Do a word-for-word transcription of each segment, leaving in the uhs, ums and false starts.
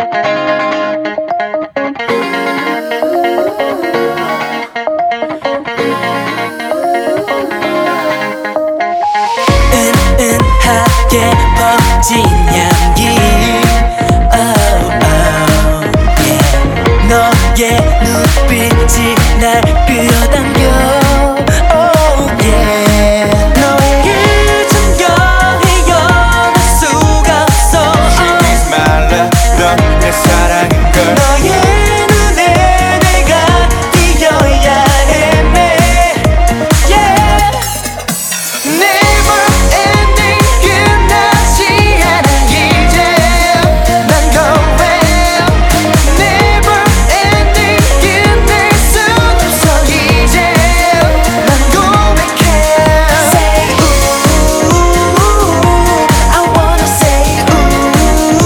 은은하게 퍼진 향기 oh, oh, yeah. 너의 눈빛이 날 끌어당겨 oh, yeah. 너에게 잠겨 헤어날 수가 없어 She is my love, 넌 내 사랑인 걸 너의 눈에 내가 띄어야 헤매 yeah. Never ending 끝나지 않아 이제 난 going Never ending 끝낼 순 없어 이제 난 고백해 Say ooh I wanna say ooh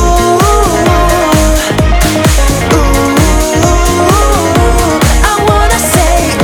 I wanna say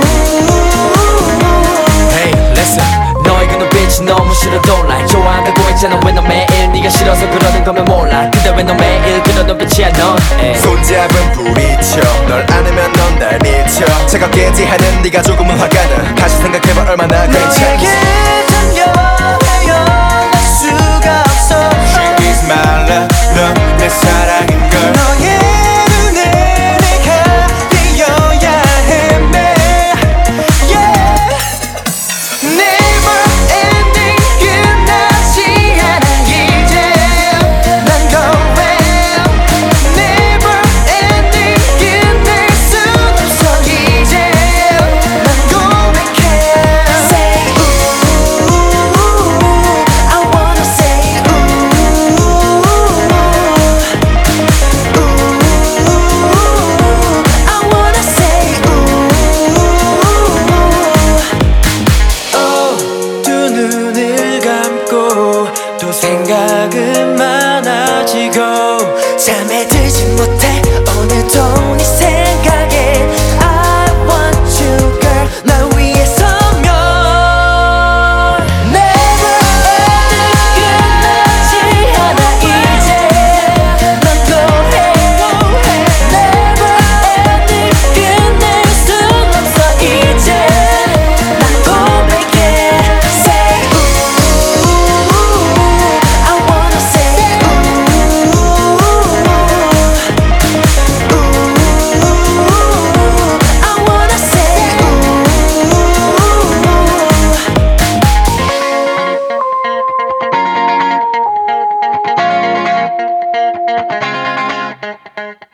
ooh Hey listen 너의 그 눈빛이 너무 싫어도 like 좋아한다고 했잖아 왜 너 매일 네가 싫어서 그러는 거면 몰라 근데 왜 너 매일 그런 눈빛이야 넌 에이. 손잡은 부딪혀 널 안으면 넌 날 미쳐 차갑게 하는 네가 조금은 화가 나 다시 생각해봐 얼마나 괜찮지 너에게 잠겨 헤어날 수가 없어 She is my love, 넌 내 사랑인 걸 너의 눈에 내가 띄어야 헤매 yeah. Never ending 끝나지 않아 이제 난 going Never ending 끝낼 순 없어 이제 난 고백해 Say ooh I wanna say ooh ooh I wanna say ooh oh, 두 눈을 감고 또 생각은 많아지고 잠에 들지 못해 오늘도 네 생각에 I want you girl 날 위해서면 Never ending 끝나지 않아 이제 난 going Never ending 끝낼 순 없어 이제 난 고백해 Say ooh I wanna say ooh ooh I wanna say ooh